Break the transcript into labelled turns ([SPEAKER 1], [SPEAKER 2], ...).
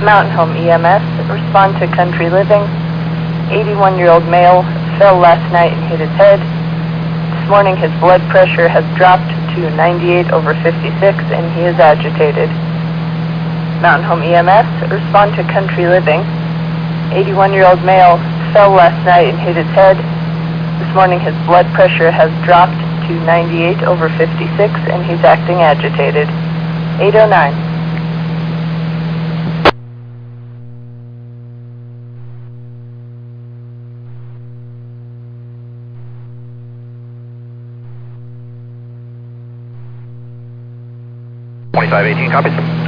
[SPEAKER 1] Mountain Home EMS, respond to Country Living. 81-year-old male fell last night and hit his head. This morning his blood pressure has dropped to 98/56 and he is agitated. Mountain Home EMS, respond to Country Living. 81-year-old male fell last night and hit his head. This morning his blood pressure has dropped to 98/56 and he's acting agitated. 809.
[SPEAKER 2] $2518, copies.